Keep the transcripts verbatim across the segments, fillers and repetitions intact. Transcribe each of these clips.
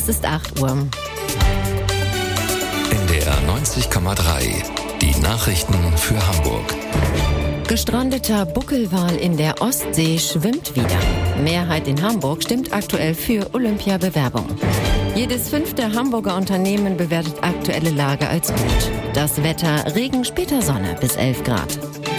Es ist acht Uhr. N D R neunzig Komma drei. Die Nachrichten für Hamburg. Gestrandeter Buckelwal in der Ostsee schwimmt wieder. Mehrheit in Hamburg stimmt aktuell für Olympiabewerbung. Jedes fünfte Hamburger Unternehmen bewertet aktuelle Lage als gut. Das Wetter: Regen, später Sonne bis elf Grad.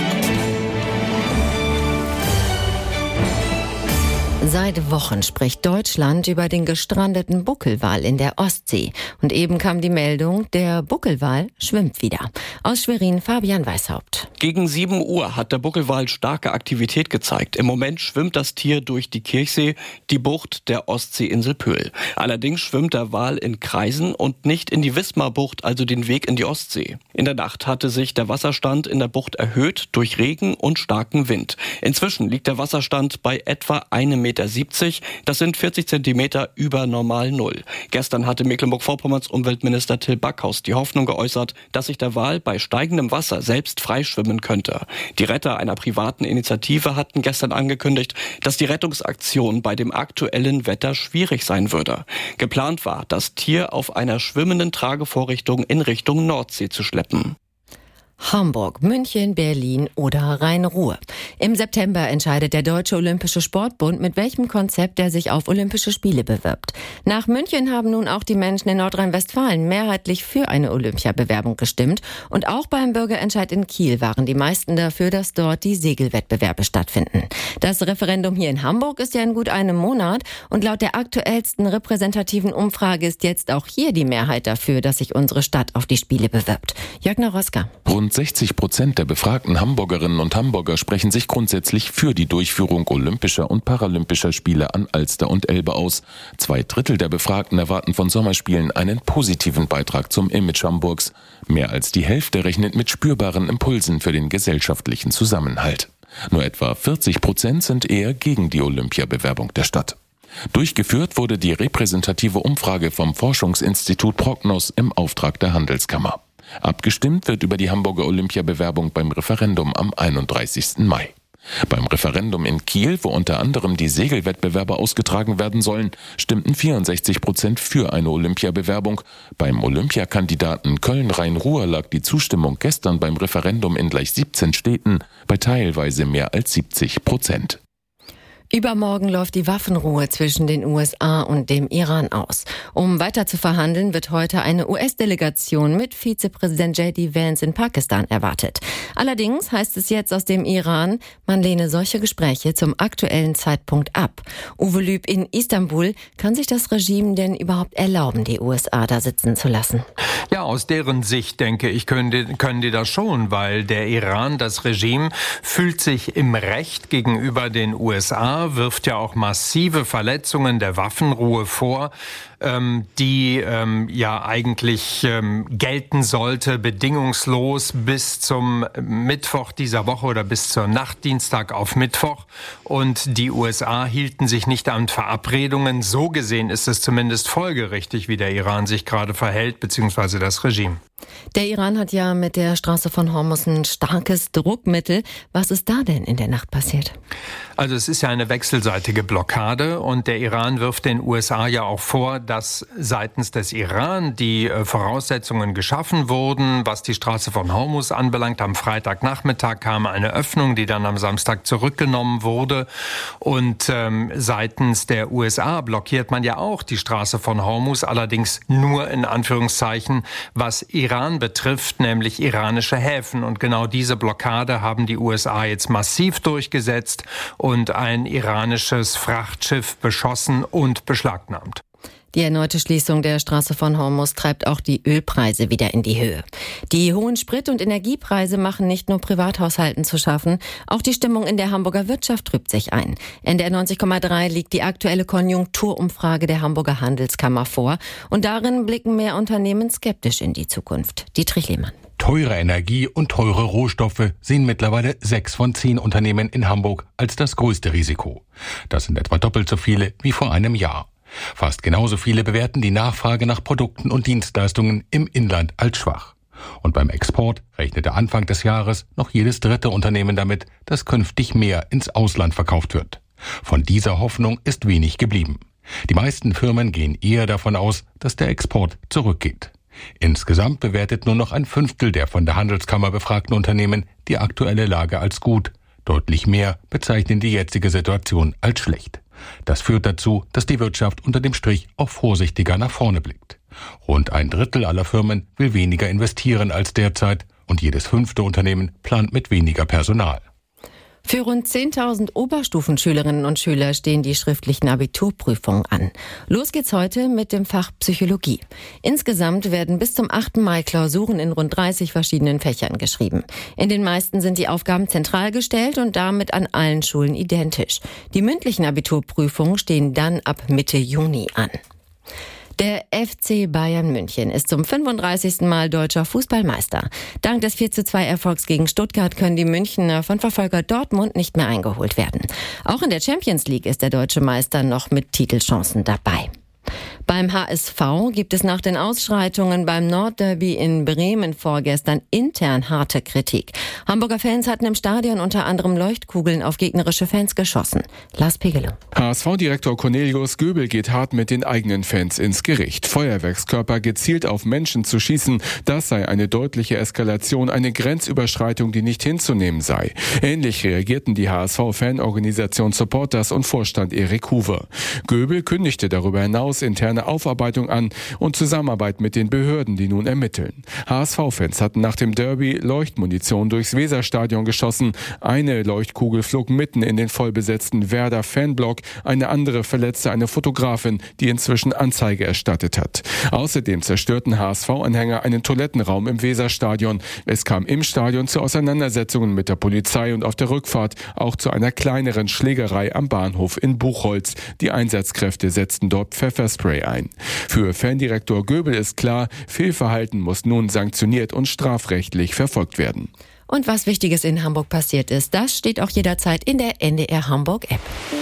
Seit Wochen spricht Deutschland über den gestrandeten Buckelwal in der Ostsee. Und eben kam die Meldung, der Buckelwal schwimmt wieder. Aus Schwerin, Fabian Weishaupt. Gegen sieben Uhr hat der Buckelwal starke Aktivität gezeigt. Im Moment schwimmt das Tier durch die Kirchsee, die Bucht der Ostseeinsel Pöhl. Allerdings schwimmt der Wal in Kreisen und nicht in die Wismarbucht, also den Weg in die Ostsee. In der Nacht hatte sich der Wasserstand in der Bucht erhöht durch Regen und starken Wind. Inzwischen liegt der Wasserstand bei etwa einem Meter siebzig. Das sind vierzig Zentimeter über normal Null. Gestern hatte Mecklenburg-Vorpommerns Umweltminister Till Backhaus die Hoffnung geäußert, dass sich der Wal bei steigendem Wasser selbst freischwimmen könnte. Die Retter einer privaten Initiative hatten gestern angekündigt, dass die Rettungsaktion bei dem aktuellen Wetter schwierig sein würde. Geplant war, das Tier auf einer schwimmenden Tragevorrichtung in Richtung Nordsee zu schleppen. Hamburg, München, Berlin oder Rhein-Ruhr. Im September entscheidet der Deutsche Olympische Sportbund, mit welchem Konzept er sich auf Olympische Spiele bewirbt. Nach München haben nun auch die Menschen in Nordrhein-Westfalen mehrheitlich für eine Olympiabewerbung gestimmt. Und auch beim Bürgerentscheid in Kiel waren die meisten dafür, dass dort die Segelwettbewerbe stattfinden. Das Referendum hier in Hamburg ist ja in gut einem Monat. Und laut der aktuellsten repräsentativen Umfrage ist jetzt auch hier die Mehrheit dafür, dass sich unsere Stadt auf die Spiele bewirbt. Jörg Naroska. Rund sechzig Prozent der befragten Hamburgerinnen und Hamburger sprechen sich grundsätzlich für die Durchführung olympischer und paralympischer Spiele an Alster und Elbe aus. Zwei Drittel der Befragten erwarten von Sommerspielen einen positiven Beitrag zum Image Hamburgs. Mehr als die Hälfte rechnet mit spürbaren Impulsen für den gesellschaftlichen Zusammenhalt. Nur etwa vierzig Prozent sind eher gegen die Olympiabewerbung der Stadt. Durchgeführt wurde die repräsentative Umfrage vom Forschungsinstitut Prognos im Auftrag der Handelskammer. Abgestimmt wird über die Hamburger Olympiabewerbung beim Referendum am einunddreißigsten Mai. Beim Referendum in Kiel, wo unter anderem die Segelwettbewerbe ausgetragen werden sollen, stimmten vierundsechzig Prozent für eine Olympiabewerbung. Beim Olympiakandidaten Köln-Rhein-Ruhr lag die Zustimmung gestern beim Referendum in gleich siebzehn Städten bei teilweise mehr als siebzig Prozent. Übermorgen läuft die Waffenruhe zwischen den U S A und dem Iran aus. Um weiter zu verhandeln, wird heute eine U S-Delegation mit Vizepräsident J D Vance in Pakistan erwartet. Allerdings heißt es jetzt aus dem Iran, man lehne solche Gespräche zum aktuellen Zeitpunkt ab. Uwe Lüb in Istanbul: Kann sich das Regime denn überhaupt erlauben, die U S A da sitzen zu lassen? Ja, aus deren Sicht, denke ich, können die, können die das schon, weil der Iran, das Regime, fühlt sich im Recht gegenüber den U S A, wirft ja auch massive Verletzungen der Waffenruhe vor, ähm, die ähm, ja eigentlich ähm, gelten sollte, bedingungslos bis zum Mittwoch dieser Woche oder bis zur Nacht Dienstag auf Mittwoch. Und die U S A hielten sich nicht an Verabredungen. So gesehen ist es zumindest folgerichtig, wie der Iran sich gerade verhält, beziehungsweise das Regime. Der Iran hat ja mit der Straße von Hormuz ein starkes Druckmittel. Was ist da denn in der Nacht passiert? Also es ist ja eine wechselseitige Blockade und der Iran wirft den U S A ja auch vor, dass seitens des Iran die Voraussetzungen geschaffen wurden, was die Straße von Hormuz anbelangt. Am Freitagnachmittag kam eine Öffnung, die dann am Samstag zurückgenommen wurde. Und ähm, seitens der U S A blockiert man ja auch die Straße von Hormuz, allerdings nur in Anführungszeichen, was Iran betrifft, nämlich iranische Häfen. Und genau diese Blockade haben die U S A jetzt massiv durchgesetzt und ein iranisches Frachtschiff beschossen und beschlagnahmt. Die erneute Schließung der Straße von Hormuz treibt auch die Ölpreise wieder in die Höhe. Die hohen Sprit- und Energiepreise machen nicht nur Privathaushalten zu schaffen, auch die Stimmung in der Hamburger Wirtschaft trübt sich ein. N D R neunzig Komma drei liegt die aktuelle Konjunkturumfrage der Hamburger Handelskammer vor und darin blicken mehr Unternehmen skeptisch in die Zukunft. Dietrich Lehmann. Teure Energie und teure Rohstoffe sehen mittlerweile sechs von zehn Unternehmen in Hamburg als das größte Risiko. Das sind etwa doppelt so viele wie vor einem Jahr. Fast genauso viele bewerten die Nachfrage nach Produkten und Dienstleistungen im Inland als schwach. Und beim Export rechnete Anfang des Jahres noch jedes dritte Unternehmen damit, dass künftig mehr ins Ausland verkauft wird. Von dieser Hoffnung ist wenig geblieben. Die meisten Firmen gehen eher davon aus, dass der Export zurückgeht. Insgesamt bewertet nur noch ein Fünftel der von der Handelskammer befragten Unternehmen die aktuelle Lage als gut. Deutlich mehr bezeichnen die jetzige Situation als schlecht. Das führt dazu, dass die Wirtschaft unter dem Strich auch vorsichtiger nach vorne blickt. Rund ein Drittel aller Firmen will weniger investieren als derzeit und jedes fünfte Unternehmen plant mit weniger Personal. Für rund zehntausend Oberstufenschülerinnen und Schüler stehen die schriftlichen Abiturprüfungen an. Los geht's heute mit dem Fach Psychologie. Insgesamt werden bis zum achten Mai Klausuren in rund dreißig verschiedenen Fächern geschrieben. In den meisten sind die Aufgaben zentral gestellt und damit an allen Schulen identisch. Die mündlichen Abiturprüfungen stehen dann ab Mitte Juni an. Der F C Bayern München ist zum fünfunddreißigsten Mal deutscher Fußballmeister. Dank des vier zu zwei Erfolgs gegen Stuttgart können die Münchner von Verfolger Dortmund nicht mehr eingeholt werden. Auch in der Champions League ist der deutsche Meister noch mit Titelchancen dabei. Beim H S V gibt es nach den Ausschreitungen beim Nordderby in Bremen vorgestern intern harte Kritik. Hamburger Fans hatten im Stadion unter anderem Leuchtkugeln auf gegnerische Fans geschossen. Lars Pegelow. H S V-Direktor Cornelius Göbel geht hart mit den eigenen Fans ins Gericht. Feuerwerkskörper gezielt auf Menschen zu schießen, das sei eine deutliche Eskalation, eine Grenzüberschreitung, die nicht hinzunehmen sei. Ähnlich reagierten die H S V-Fanorganisation Supporters und Vorstand Erik Huwe. Göbel kündigte darüber hinaus interne Aufarbeitung an und Zusammenarbeit mit den Behörden, die nun ermitteln. H S V-Fans hatten nach dem Derby Leuchtmunition durchs Weserstadion geschossen. Eine Leuchtkugel flog mitten in den vollbesetzten Werder-Fanblock. Eine andere verletzte eine Fotografin, die inzwischen Anzeige erstattet hat. Außerdem zerstörten H S V-Anhänger einen Toilettenraum im Weserstadion. Es kam im Stadion zu Auseinandersetzungen mit der Polizei und auf der Rückfahrt auch zu einer kleineren Schlägerei am Bahnhof in Buchholz. Die Einsatzkräfte setzten dort Pfefferspray ein. Für Fandirektor Göbel ist klar, Fehlverhalten muss nun sanktioniert und strafrechtlich verfolgt werden. Und was Wichtiges in Hamburg passiert ist, das steht auch jederzeit in der N D R Hamburg App.